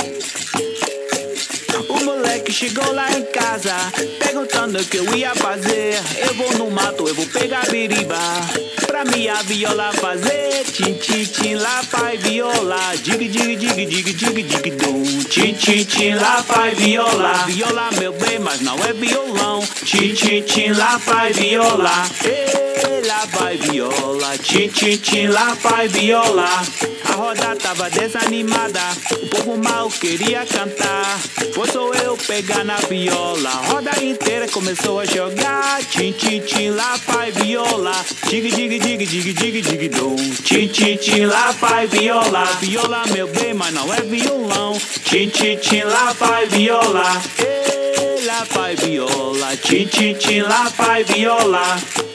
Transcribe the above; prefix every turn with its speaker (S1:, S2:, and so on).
S1: O moleque chegou lá em casa, perguntando o que eu ia fazer. Eu vou no mato, eu vou pegar biriba, pra minha viola fazer. Tim, tim, tim, lá vai viola. Dig, dig, dig, dig, dig, dig, dum. Tim, tim, tim, lá vai viola. Viola, meu bem, mas não é violão. Tim, tim, tim, lá vai viola. Ei, lá vai viola. Tim, tim, tim, lá vai viola. A roda tava desanimada, o povo mal queria cantar. Foi só eu pegar na viola, a roda inteira começou a jogar. Tim, tim, tim, lá vai viola. Dig, dig, dig, dig, dig, dig, dum. Tim, tim, tim, lá vai viola. Viola, meu bem, mas não é violão. Tim, tim, tim, lá vai viola. Ei, lá vai viola. Tim, tim, tim, lá vai viola.